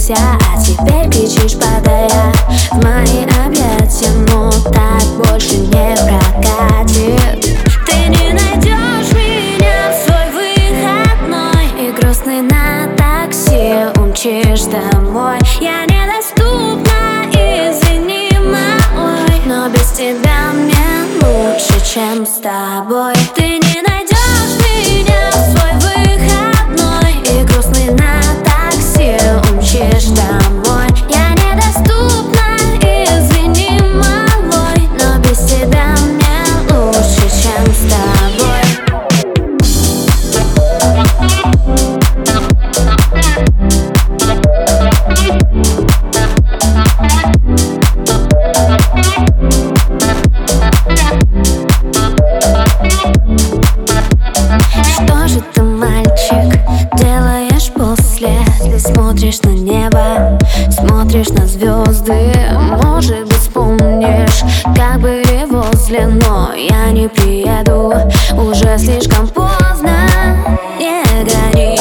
боишься, а теперь кричишь, падая в мои объятия. Но так больше не прокатит. Ты не найдешь меня в свой выходной и грустный на такси умчишь домой. Я недоступна, извини, малой, но без тебя мне лучше, чем с тобой. Ты не найдешь меня в свой выходной и грустный на такси умчишь домой. Я недоступна, извини, малой, но без тебя мне лучше, чем с тобой. Что же ты, мальчик, делаешь после? Ты смотришь на небо, смотришь на звезды. Может быть, вспомнишь, как были возле, но я не приеду, уже слишком поздно. Не гори.